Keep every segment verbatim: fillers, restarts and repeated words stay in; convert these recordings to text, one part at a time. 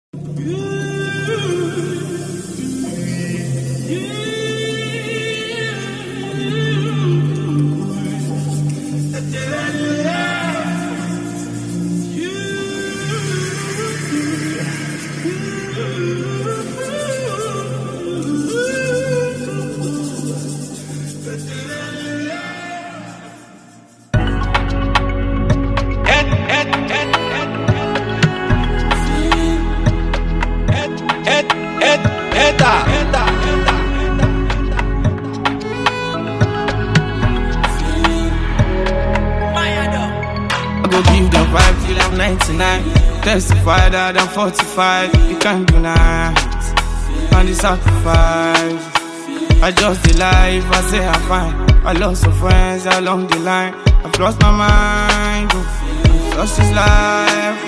ninety-nine, testify that I'm forty-five. You can't deny and the sacrifice. I just the life, I say I'm fine. I lost some friends along the line. I've lost my mind. Lost this life.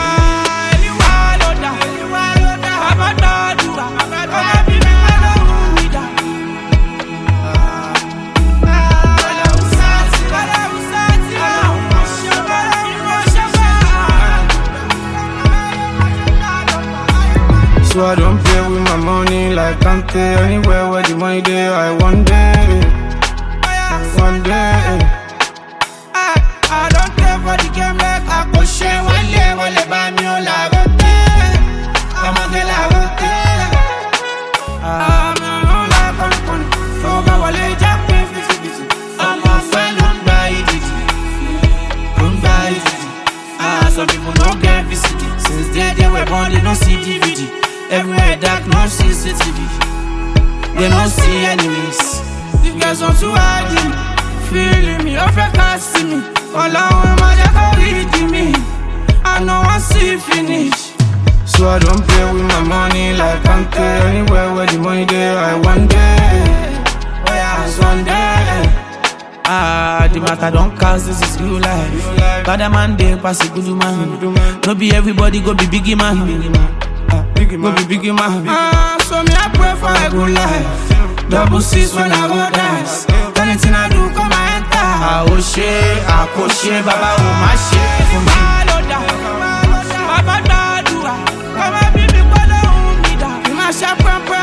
So I don't play with my money like Kante. Anywhere where the money there, I one day, one day. I, I don't care for the game like I push it. One day, one day, buy me all I got there. I'm a girl I got there. I'm a like I'm funny. So my wallet just pay fifty fifty. I'm a friend, don't buy it, don't buy it. Ah, some people don't get V C D. Since they they were born, they don't see D V D. Everywhere dark, no C C T V. They don't see enemies. The girls want to hide me, feeling me, off can't see me. All I want my jacket reading me. I know I see finish. So I don't play with my money like Kante. Anywhere where the money there, I one day, oh yeah, it's one day. Ah, the matter don't cause this is real life. Bad man they pass a good man. No be everybody go be biggie man. Biggie man, go be biggie man. Ah, so me I pray for a good life. Double six when I go dance. Anything I do, come and enter. Ah, oh shit, ah, oh shit, Baba, oh my shit for me. Baba, do I? Come and be me, but I won't be that. You my shop, papa.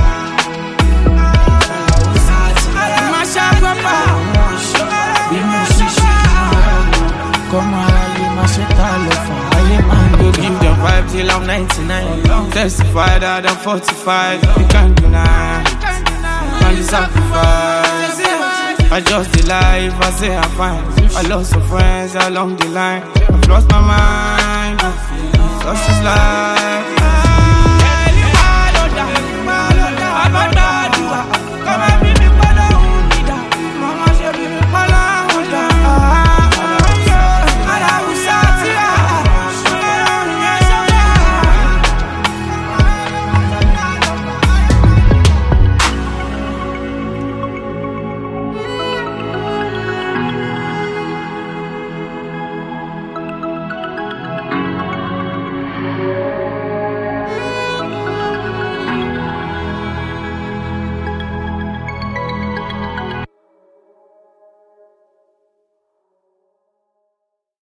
You my shop, papa. You my shop. Come on, you my shit, I love for. Go give them vibe till I'm ninety-nine. Testify that I'm forty-five. You can't deny and the sacrifice. I just the life, I say I'm fine. I lost some friends along the line. I've lost my mind. Lost this life.